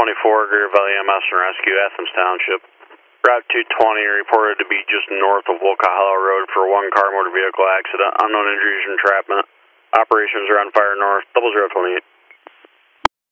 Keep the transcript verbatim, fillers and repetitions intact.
twenty-four, Greer Valley E M S and Rescue, Athens Township. Route two twenty reported to be just north of Wolcott Hollow Road for one car motor vehicle accident. Unknown injuries and entrapment. Operations are on fire north, double zero twenty-eight.